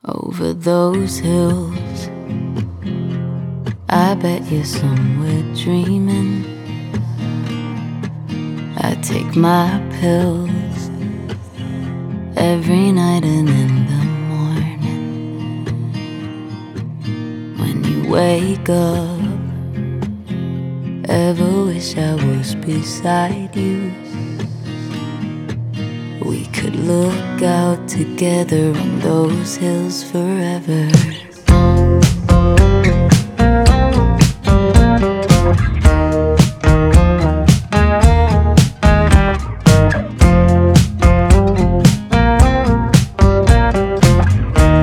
over those hills. I bet you're somewhere dreaming. I take my pills every night and in the morning. When you wake up, ever wish I was beside you? We could look out together on those hills forever.